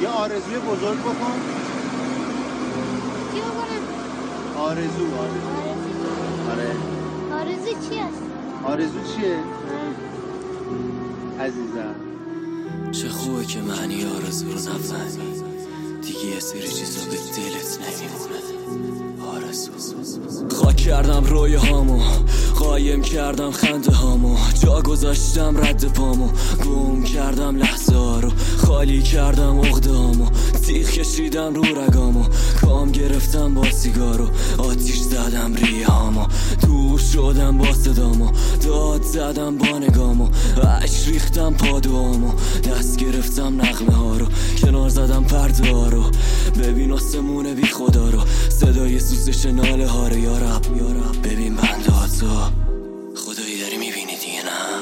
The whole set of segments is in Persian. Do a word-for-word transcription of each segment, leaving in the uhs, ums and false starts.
یه آرزوی بزرگ بکن. چی بکنم؟ آرزو آرزو آره. آرزو چی هست؟ آرزو چیه؟ عزیزم چه خوبه که معنی آرزو رو نفهمی، دیگه یه سری چیزا به دلت نمیمونه. آرزو خاک کردم روی هامو، قایم کردم خنده هامو، جا گذاشتم رد پامو، گم کردم لحظه ها رو، خالی کردم عقده هامو، تیغ کشیدم رو رگامو، کام گرفتم با سیگارو، آتیش زدم ریه هامو، دور شدم با صدامو، داد زدم با نگامو، عشق ریختم پادوامو، دست گرفتم نغمه ها رو، کنار زدم پرده ها رو، ببین آسمون بی خدا رو، صدای سوزش ناله ها رو، یا رب یا رب ببین بنده ها تو خدایی داری میبینی دیگه نه.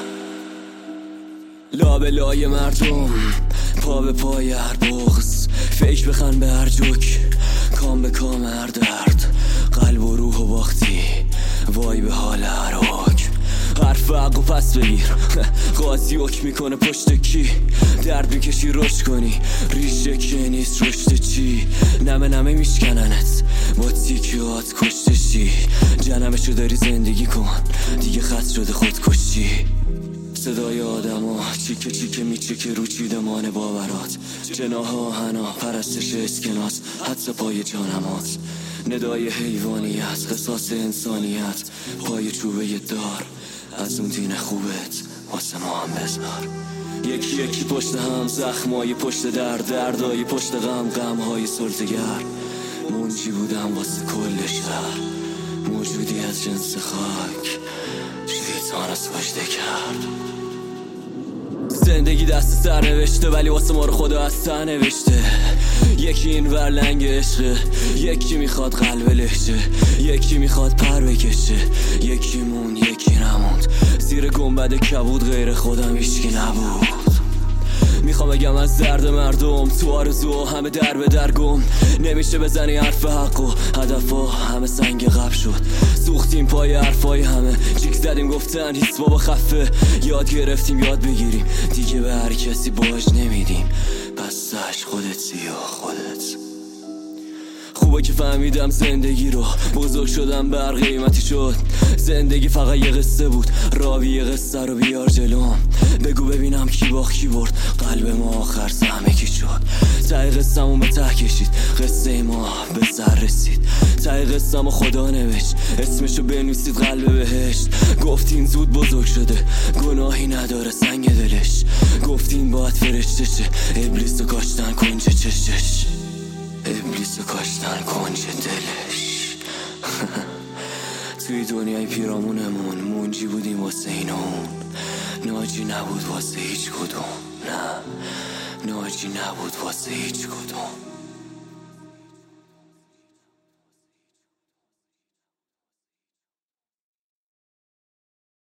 لابه لای مردم، پا به پای هر بغض، فکر بخن به هر جوک، کام به کام هر درد، قلب و روح و باختی، وای به حال هر حک، حرف حق و پس بگیر، قاضی حکم میکنه پشت کی، درد میکشی رشد کنی، ریشه که نیست رشد چی، نمه نمه میشکننت با تیکیات کشته چی، جنمشو داری زندگی کن دیگه خط شده خودکشی. صدای آدم ها چیکه چیکه میچکه رو چیدمان باورات، جناح آهنا پرستش اسکناس، حدس پای جانمات، ندای حیوانیت قصاص انسانیت، پای چوبه دار از اون دین خوبت واسه ما هم بذار. یکی یکی پشت هم زخمای پشت در، دردای پشت غم، غمهای سلطگر، منجی بودم واسه کل شهر، موجودی از جنس خاک شیطان از سجده کرد. زندگی دست سر نوشته ولی واسه ما رو خدا از سر نوشته، یکی این ور لنگ عشقه، یکی میخواد قلب لهجه، یکی میخواد پر بکشه، یکی مون یکی نموند، زیر گنبد کبود غیر خودم هیچکی نبود. میخوام بگم از درد مردم، تو آرزو همه در به در گم، نمیشه بزنی حرف حق و هدفا همه سنگ قبل شد، سوختیم پای حرفای همه، جیک زدیم گفتن هیچ بابا خفه، یاد گرفتیم یاد بگیریم دیگه به هر کسی باج نمیدیم، پس سش خودت سیا خودت. خوبه که فهمیدم زندگی رو، بزرگ شدم بر قیمتی شد، زندگی فقط یه قصه بود، راوی یه قصه رو بیار جلوم، بگو ببینم کی باخت کی برد، قلب ما آخر سهمه کی شد، ته قصه‌مون به ته کشید، قصه ما به سر رسید، ته قصه‌مو خدا نوشت، اسمشو بنویسید قلب بهشت، گفتین زود بزرگ شده گناهی نداره سنگ دلش، گفتین باید فرشته شه، ابلیسو کاشتن کنج چشش، ابلیسو کاشتن کنج دلش. توی دنیای پیرامونمون منجی بودیم واسه این و اون، ناجی نبود واسه هیچ کدوم، نه ناجی نبود واسه هیچ کدوم.